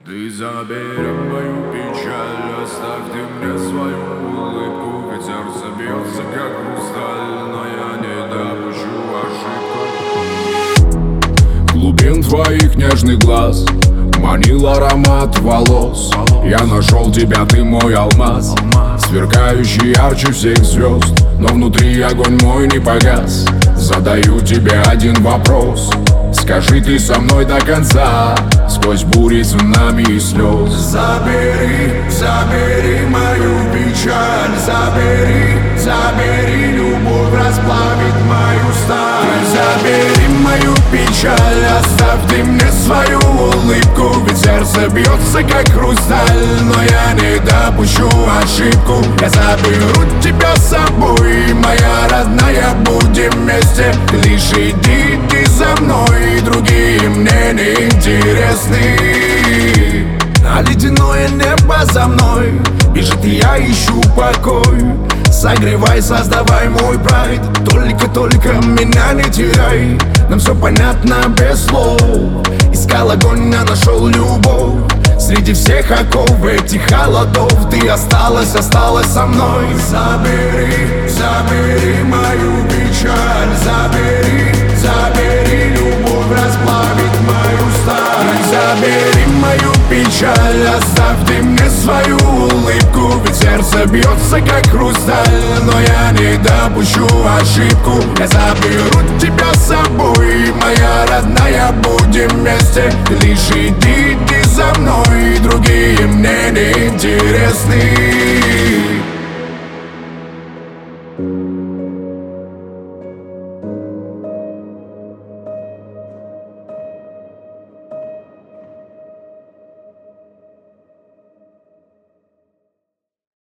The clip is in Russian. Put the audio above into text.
Ты забери мою печаль, оставь ты мне свою улыбку. Ведь сердце бьется как хрусталь, но я не допущу ошибку. Глубин твоих нежных глаз манил аромат волос. Я нашел тебя, ты мой алмаз, сверкающий ярче всех звезд. Но внутри огонь мой не погас. Задаю тебе один вопрос: скажи, ты со мной до конца, сквозь бури, цунами и слез? Забери, забери мою печаль, забери, забери, любовь расплавит мою сталь. Ты забери мою печаль, оставь ты мне свою улыбку. Ведь сердце бьется как хрусталь, но я не допущу ошибку. Я заберу тебя с собой, моя родная, будем вместе. Ты лишь иди, иди за мной, другие мне не интересны. А ледяное небо за мной бежит, и я ищу покой. Согревай, создавай мой прайд, только меня не теряй. Нам все понятно без слов. Искал огонь, а нашел любовь. Среди всех оков этих холодов ты осталась со мной. Забери, забери мою печаль, забери, забери, любовь расплавит мою сталь. Забери мою печаль, оставь ты мне свою улыбку. Ведь сердце бьется как хрусталь, но я не допущу ошибку. Я заберу тебя с собой, моя родная, будем вместе. Ты лишь иди, иди